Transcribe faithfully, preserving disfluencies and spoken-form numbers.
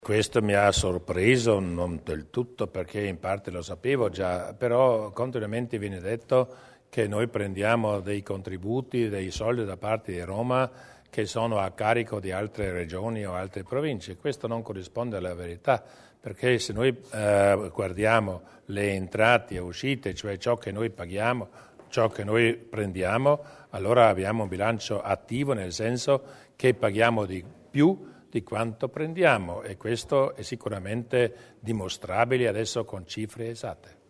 Questo mi ha sorpreso, non del tutto perché in parte lo sapevo già, però continuamente viene detto che noi prendiamo dei contributi, dei soldi da parte di Roma che sono a carico di altre regioni o altre province. Questo non corrisponde alla verità, perché se noi eh, guardiamo le entrate e uscite, cioè ciò che noi paghiamo, ciò che noi prendiamo, allora abbiamo un bilancio attivo, nel senso che paghiamo di più di quanto prendiamo, e questo è sicuramente dimostrabile adesso con cifre esatte.